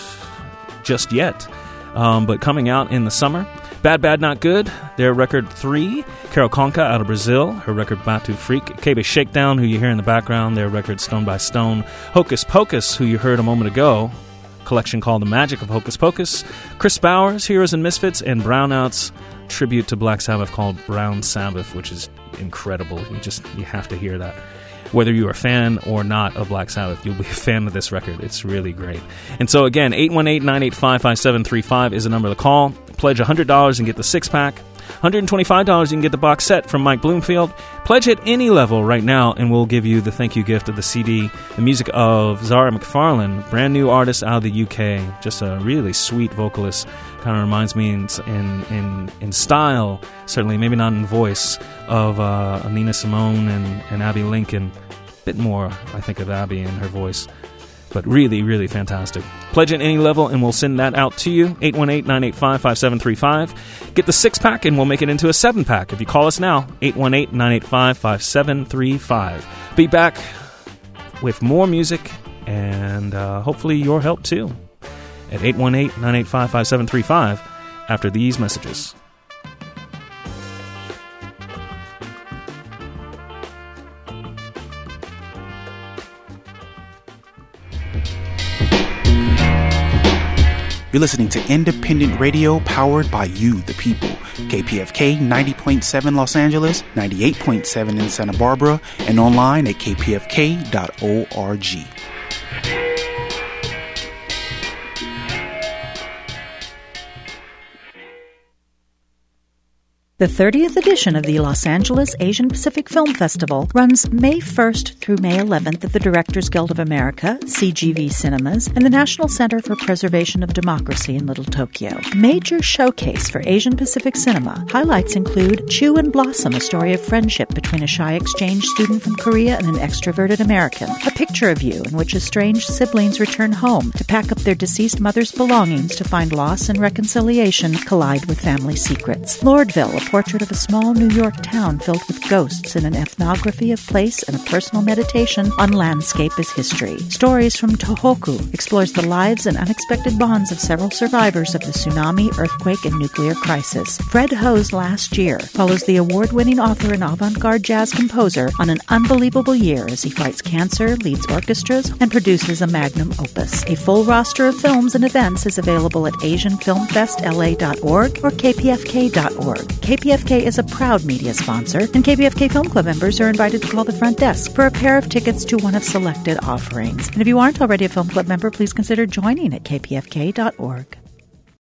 just yet, um, but coming out in the summer. Bad Bad Not Good, their record three. Carol Conca out of Brazil, her record Batuque Freak. Ikebe Shakedown, who you hear in the background, their record Stone by Stone. Hocus Pocus, who you heard a moment ago, collection called The Magic of Hocus Pocus. Chris Bowers, Heroes and Misfits, and Brownouts, tribute to Black Sabbath called Brown Sabbath, which is incredible. You just you have to hear that. Whether you're a fan or not of Black Sabbath, you'll be a fan of this record. It's really great. And so again, eight one eight, nine eight five, five seven three five is the number to call. Pledge one hundred dollars and get the six-pack. one hundred twenty-five dollars you can get the box set from Mike Bloomfield. Pledge at any level right now, and we'll give you the thank you gift of the C D, the music of Zara McFarlane, brand new artist out of the U K. Just a really sweet vocalist. Kind of reminds me in in in, in style, certainly, maybe not in voice, of uh, Nina Simone and, and Abby Lincoln. A bit more, I think, of Abby in her voice. But really, really fantastic. Pledge at any level, and we'll send that out to you. eight one eight, nine eight five, five seven three five. Get the six-pack, and we'll make it into a seven-pack. If you call us now, eight one eight, nine eight five, five seven three five. Be back with more music, and uh, hopefully your help, too, at eight one eight, nine eight five, five seven three five after these messages. You're listening to independent radio powered by you, the people. K P F K ninety point seven Los Angeles, ninety-eight point seven in Santa Barbara, and online at k p f k dot org. The thirtieth edition of the Los Angeles Asian Pacific Film Festival runs May first through May eleventh at the Directors Guild of America, C G V Cinemas, and the National Center for Preservation of Democracy in Little Tokyo. Major showcase for Asian Pacific cinema. Highlights include Chew and Blossom, a story of friendship between a shy exchange student from Korea and an extroverted American. A Picture of You, in which estranged siblings return home to pack up their deceased mother's belongings to find loss and reconciliation collide with family secrets. Lordville, a portrait of a small New York town filled with ghosts and an ethnography of place and a personal meditation on landscape as history. Stories from Tohoku explores the lives and unexpected bonds of several survivors of the tsunami, earthquake, and nuclear crisis. Fred Ho's Last Year follows the award-winning author and avant-garde jazz composer on an unbelievable year as he fights cancer, leads orchestras, and produces a magnum opus. A full roster of films and events is available at asian film fest l a dot org or k p f k dot org. K P F K is a proud media sponsor, and K P F K Film Club members are invited to call the front desk for a pair of tickets to one of selected offerings. And if you aren't already a Film Club member, please consider joining at k p f k dot org.